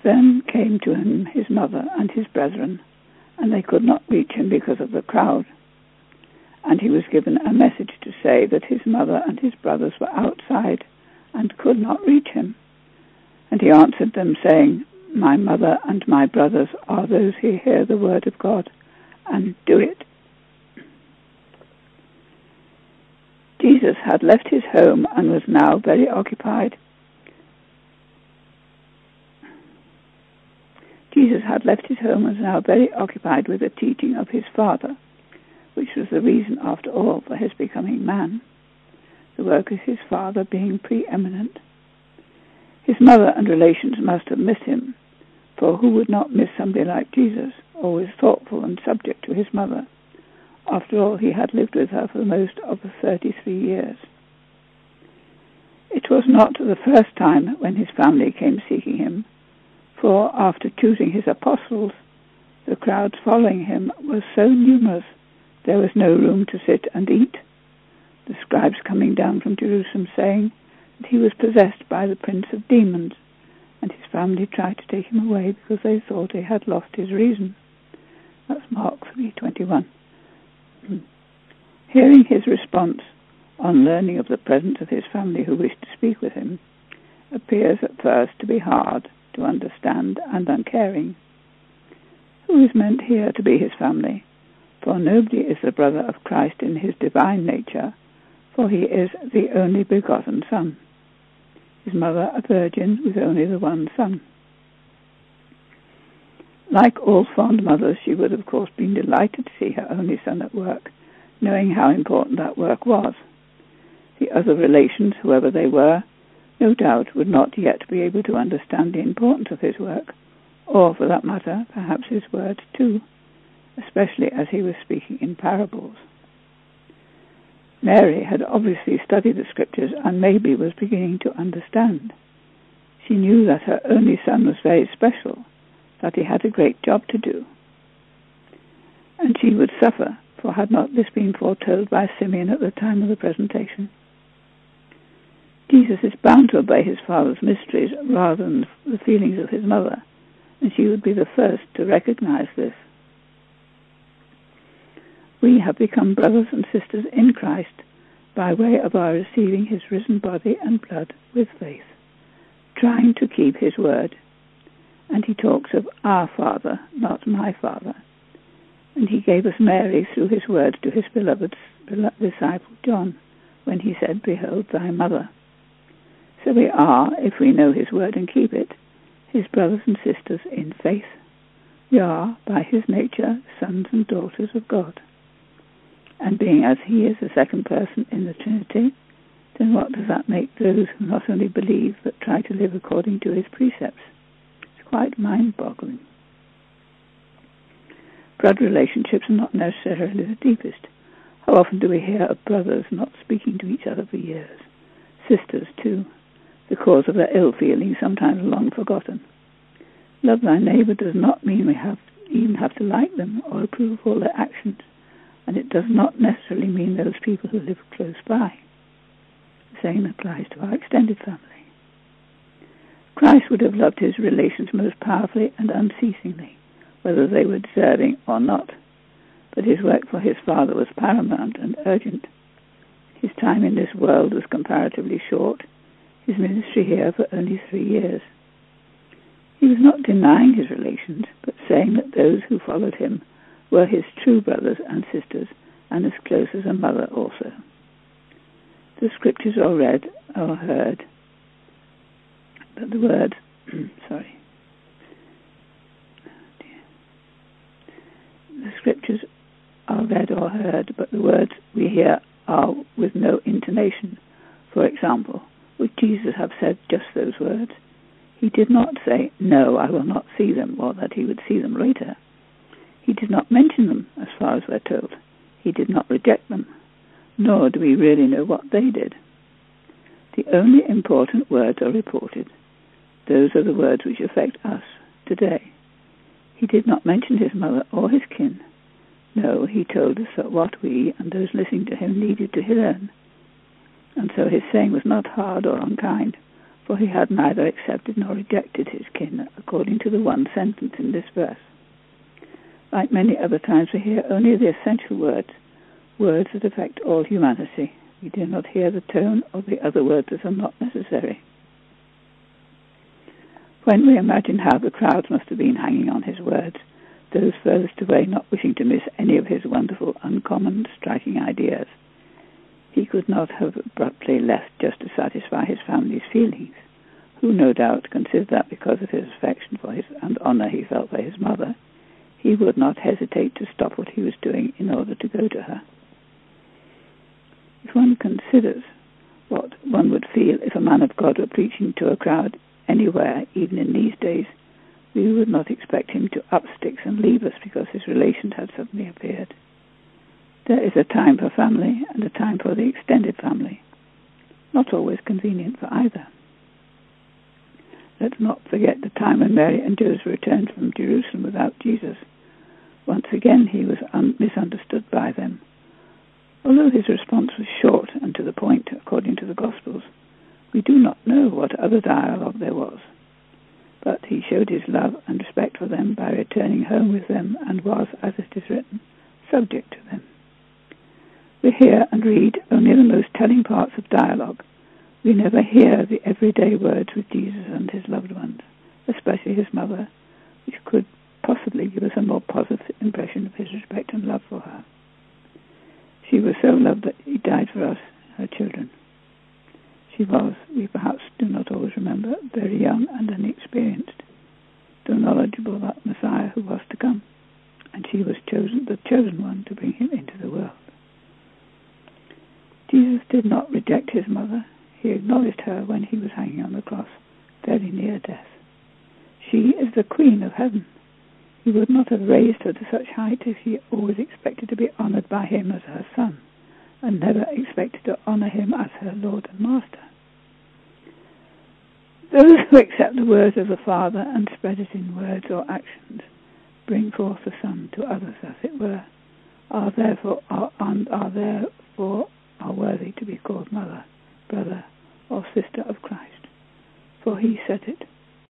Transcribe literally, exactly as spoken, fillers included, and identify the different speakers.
Speaker 1: Then came to him his mother and his brethren, and they could not reach him because of the crowd. And he was given a message to say that his mother and his brothers were outside and could not reach him. And he answered them, saying, My mother and my brothers are those who hear the word of God and do it. Jesus had left his home and was now very occupied. Jesus had left his home and was now very occupied with the teaching of his Father, which was the reason, after all, for his becoming man, the work of his Father being preeminent. His mother and relations must have missed him, for who would not miss somebody like Jesus, always thoughtful and subject to his mother? After all, he had lived with her for the most of the thirty-three years. It was not the first time when his family came seeking him, for after choosing his apostles, the crowds following him were so numerous there was no room to sit and eat, the scribes coming down from Jerusalem saying that he was possessed by the prince of demons, and his family tried to take him away because they thought he had lost his reason. That's Mark three twenty-one. Hearing his response on learning of the presence of his family who wished to speak with him appears at first to be hard to understand and uncaring. Who is meant here to be his family? For nobody is the brother of Christ in his divine nature, for he is the only begotten Son. His mother a virgin with only the one son. Like all fond mothers, she would of course been delighted to see her only son at work, knowing how important that work was. The other relations, whoever they were, no doubt would not yet be able to understand the importance of his work, or, for that matter, perhaps his words too, especially as he was speaking in parables. Mary had obviously studied the scriptures and maybe was beginning to understand. She knew that her only son was very special, that he had a great job to do. And she would suffer, for had not this been foretold by Simeon at the time of the presentation? Jesus is bound to obey his Father's mysteries rather than the feelings of his mother, and she would be the first to recognize this. We have become brothers and sisters in Christ by way of our receiving his risen body and blood with faith, trying to keep his word. And he talks of our Father, not my Father. And he gave us Mary through his words to his beloved disciple John, when he said, Behold thy mother. So we are, if we know his word and keep it, his brothers and sisters in faith. We are, by his nature, sons and daughters of God. And being as he is the second person in the Trinity, then what does that make those who not only believe but try to live according to his precepts? It's quite mind-boggling. Blood relationships are not necessarily the deepest. How often do we hear of brothers not speaking to each other for years? Sisters, too. The cause of their ill feeling sometimes long forgotten. Love thy neighbor does not mean we have even have to like them or approve of all their actions, and it does not necessarily mean those people who live close by. The same applies to our extended family. Christ would have loved his relations most powerfully and unceasingly, whether they were deserving or not, but his work for his Father was paramount and urgent. His time in this world was comparatively short, his ministry here for only three years. He was not denying his relations, but saying that those who followed him were his true brothers and sisters, and as close as a mother also. The scriptures are read or heard, but the words, sorry, the scriptures are read or heard, but the words we hear are with no intonation. For example, would Jesus have said just those words? He did not say, no, I will not see them, or that he would see them later. He did not mention them, as far as we're told. He did not reject them, nor do we really know what they did. The only important words are reported. Those are the words which affect us today. He did not mention his mother or his kin. No, he told us that what we and those listening to him needed to learn. And so his saying was not hard or unkind, for he had neither accepted nor rejected his kin, according to the one sentence in this verse. Like many other times, we hear only the essential words, words that affect all humanity. We do not hear the tone or the other words that are not necessary. When we imagine how the crowds must have been hanging on his words, those furthest away not wishing to miss any of his wonderful, uncommon, striking ideas, he could not have abruptly left just to satisfy his family's feelings, who no doubt considered that because of his affection for his and honor he felt for his mother, he would not hesitate to stop what he was doing in order to go to her. If one considers what one would feel if a man of God were preaching to a crowd anywhere, even in these days, we would not expect him to up sticks and leave us because his relations had suddenly appeared. There is a time for family and a time for the extended family, not always convenient for either. Let's not forget the time when Mary and Joseph returned from Jerusalem without Jesus. Once again, he was un- misunderstood by them. Although his response was short and to the point, according to the Gospels, we do not know what other dialogue there was. But he showed his love and respect for them by returning home with them and was, as it is written, subject to them. We hear and read only the most telling parts of dialogue. We never hear the everyday words with Jesus and his loved ones, especially his mother, which could possibly give us a more positive impression of his respect and love for her. She was so loved that he died for us, her children. She was, we perhaps do not always remember, very young and inexperienced, though knowledgeable about Messiah who was to come, and she was chosen, the chosen one to bring him into the world. Jesus did not reject his mother. He acknowledged her when he was hanging on the cross, very near death. She is the Queen of Heaven. He would not have raised her to such height if he always expected to be honored by him as her son, and never expected to honor him as her Lord and Master. Those who accept the words of the Father and spread it in words or actions, bring forth the Son to others, as it were, are therefore are, and are therefore are worthy to be called mother, brother, or sister of Christ. For he said it,